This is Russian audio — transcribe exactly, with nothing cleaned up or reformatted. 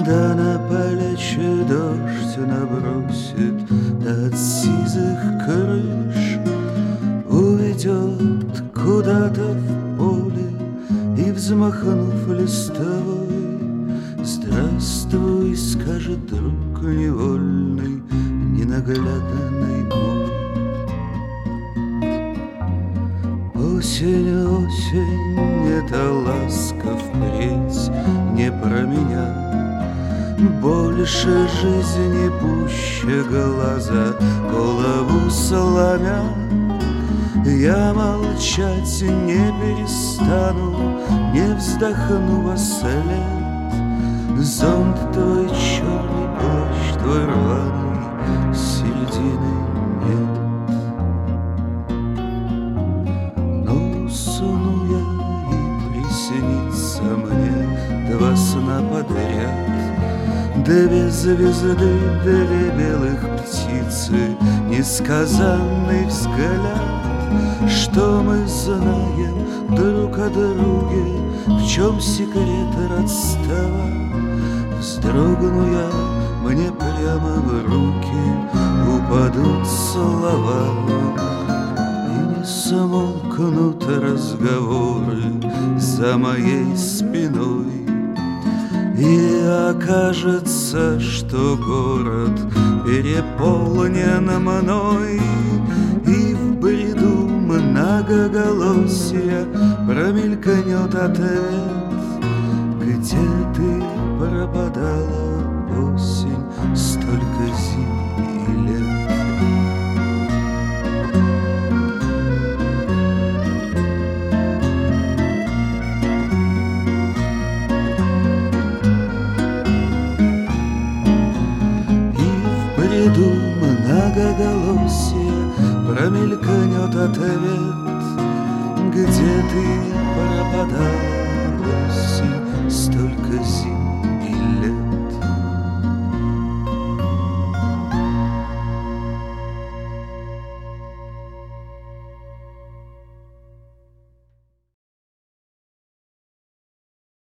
Да на плечи дождь набросит, да от сизых крыш уведет куда-то в поле и, взмахнув листовой, здравствуй, скажет друг невольный, ненаглядный мой. Осень, осень, это ласка впредь не про меня. Больше жизни пуще глаза, голову сломя. Я молчать не перестану, не вздохну во след. Зонт твой черный, плащ твой рваный, середины нет. Ну, суну я, и приснится мне два сна подряд. Две звезды, две белых птицы, несказанный взгляд. Что мы знаем друг о друге, в чем секрет родства? Вздрогну я, мне прямо в руки упадут слова, и не смолкнут разговоры за моей спиной. И окажется, что город переполнен мной, и в бреду многоголосия промелькнет ответ. Где ты пропадала, осень, столько зим и лет? Иду многоголосие, промелькнет ответ. Где ты пропадала, осень, столько зим